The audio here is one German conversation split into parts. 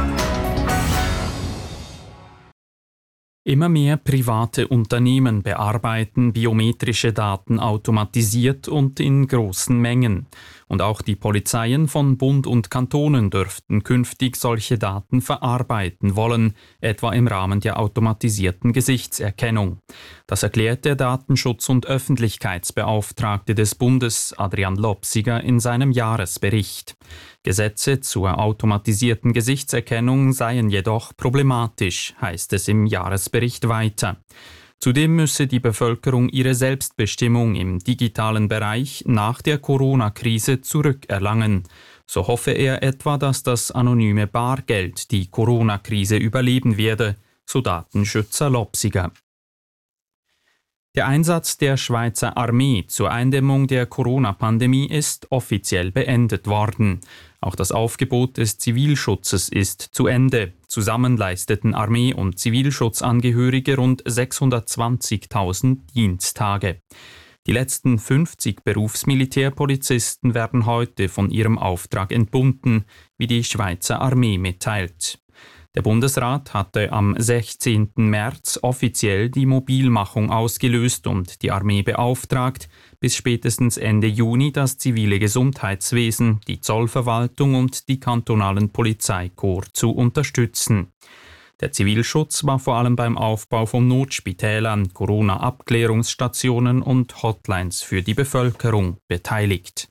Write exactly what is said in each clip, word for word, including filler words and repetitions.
Immer mehr private Unternehmen bearbeiten biometrische Daten automatisiert und in großen Mengen. Und auch die Polizeien von Bund und Kantonen dürften künftig solche Daten verarbeiten wollen, etwa im Rahmen der automatisierten Gesichtserkennung. Das erklärt der Datenschutz- und Öffentlichkeitsbeauftragte des Bundes, Adrian Lopsiger, in seinem Jahresbericht. Gesetze zur automatisierten Gesichtserkennung seien jedoch problematisch, heißt es im Jahresbericht weiter. Zudem müsse die Bevölkerung ihre Selbstbestimmung im digitalen Bereich nach der Corona-Krise zurückerlangen. So hoffe er etwa, dass das anonyme Bargeld die Corona-Krise überleben werde, so Datenschützer Lopsiger. Der Einsatz der Schweizer Armee zur Eindämmung der Corona-Pandemie ist offiziell beendet worden. Auch das Aufgebot des Zivilschutzes ist zu Ende. Zusammen leisteten Armee- und Zivilschutzangehörige rund sechshundertzwanzigtausend Diensttage. Die letzten fünfzig Berufsmilitärpolizisten werden heute von ihrem Auftrag entbunden, wie die Schweizer Armee mitteilt. Der Bundesrat hatte am sechzehnten März offiziell die Mobilmachung ausgelöst und die Armee beauftragt, bis spätestens Ende Juni das zivile Gesundheitswesen, die Zollverwaltung und die kantonalen Polizeikorps zu unterstützen. Der Zivilschutz war vor allem beim Aufbau von Notspitälern, Corona-Abklärungsstationen und Hotlines für die Bevölkerung beteiligt.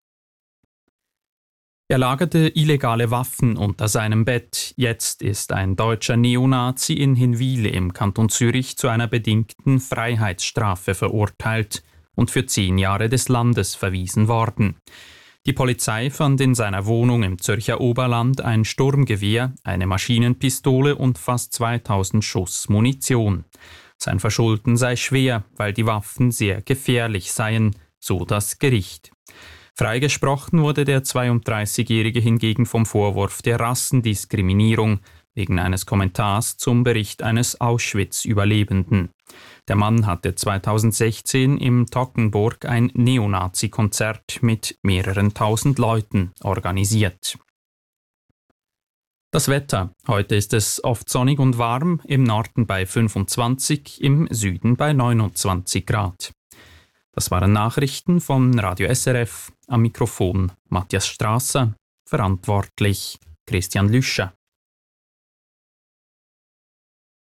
Er lagerte illegale Waffen unter seinem Bett. Jetzt ist ein deutscher Neonazi in Hinwil im Kanton Zürich zu einer bedingten Freiheitsstrafe verurteilt und für zehn Jahre des Landes verwiesen worden. Die Polizei fand in seiner Wohnung im Zürcher Oberland ein Sturmgewehr, eine Maschinenpistole und fast zweitausend Schuss Munition. Sein Verschulden sei schwer, weil die Waffen sehr gefährlich seien, so das Gericht. Freigesprochen wurde der zweiunddreißigjährige hingegen vom Vorwurf der Rassendiskriminierung wegen eines Kommentars zum Bericht eines Auschwitz-Überlebenden. Der Mann hatte zweitausendsechzehn im Toggenburg ein Neonazi-Konzert mit mehreren tausend Leuten organisiert. Das Wetter. Heute ist es oft sonnig und warm, im Norden bei fünfundzwanzig, im Süden bei neunundzwanzig Grad. Das waren Nachrichten von Radio S R F. Am Mikrofon Matthias Strasser. Verantwortlich Christian Lüscher.